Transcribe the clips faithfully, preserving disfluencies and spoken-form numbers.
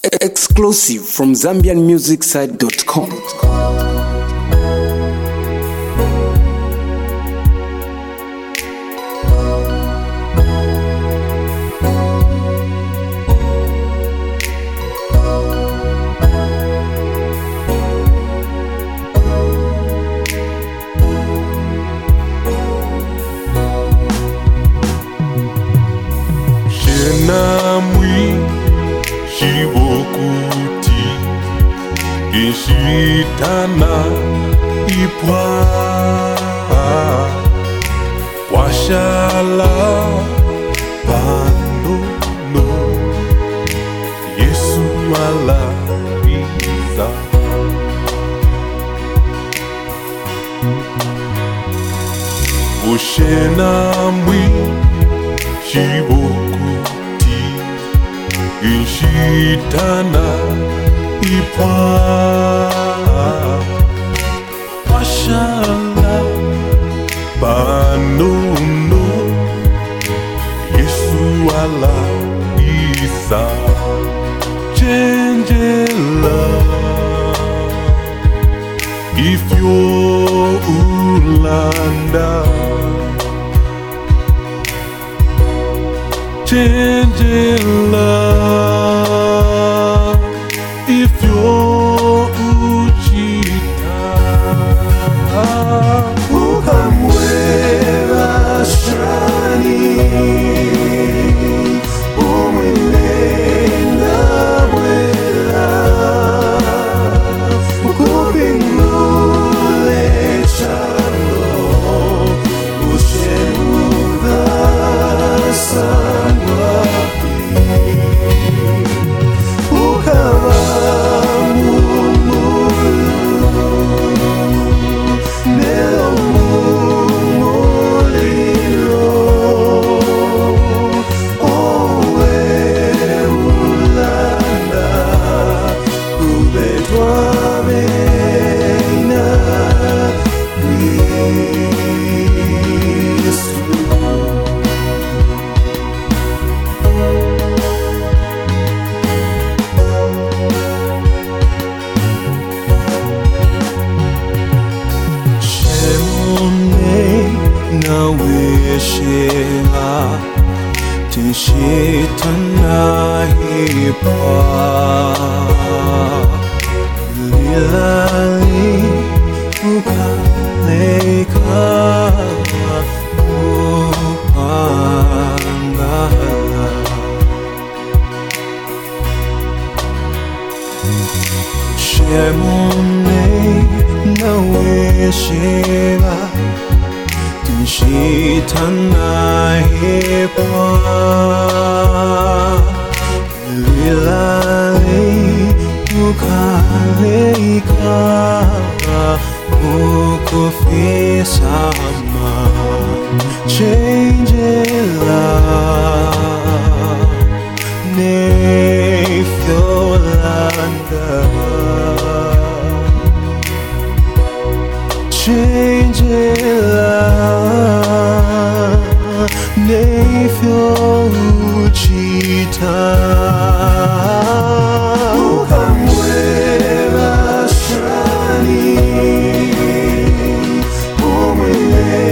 Exclusive from zambian music site dot com. Ishitana ipwa washala bando no Yesu ala biza Ushena mwi shibokuti Ishitana ipwa washala banuno Yesu ala isa chenjela if you're ulanda chenjela if you're Uchita, ukamwela shani, umwela mwela, ukupingule chalo, ushemuda sangwapi, ukama Shema Tishitana Hipa Lilali Ukaleka Upangala Shemone Nawe Shema Shitana hipa Lilali ukaleika ukufisama Changela Nefyolanda Changela Nefyo Uchita ukamwela shani, umwela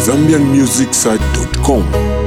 zambian music site dot com.